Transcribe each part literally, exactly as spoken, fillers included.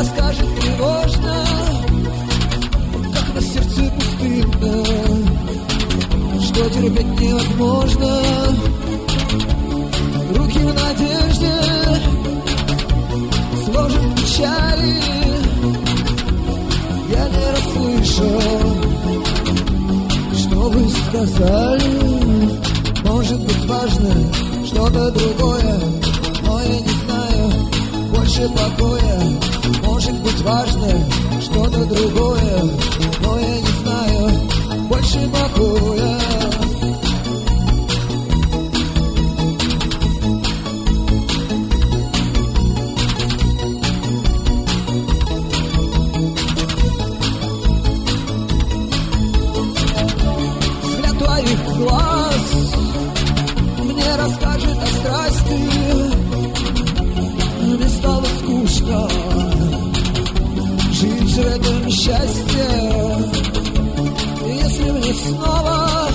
расскажет тревожно, как на сердце пустынно, что терпеть невозможно. Руки в надежде сложим печали. Я не расслышал, что вы сказали. Может быть важно что-то другое, но я не знаю, больше покоя. Может быть важно что-то другое, но я не знаю, больше покоя. Взгляд твоих глаз мне расскажет о страсти. Мне стало скучно жить в этом счастье. Если мне снова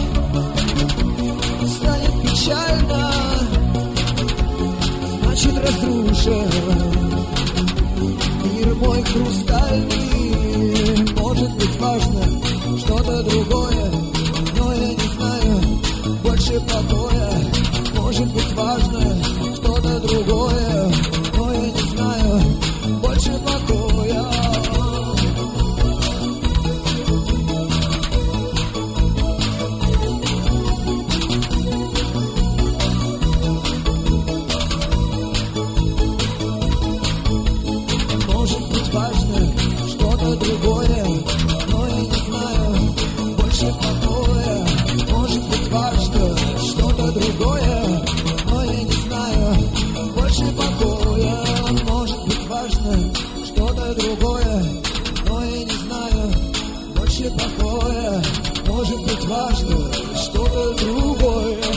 станет печально, значит разрушен мир мой хрустальный. Может быть важно что-то другое, но я не знаю, больше покоя. Может быть важно что-то другое, но я не знаю, больше покоя. Может быть важно что-то другое, но я не знаю, больше покоя. Может быть важно что-то другое, но я не знаю, больше покоя. Может быть важно что-то другое, но я не знаю, больше покоя. Может быть важно что-то другое.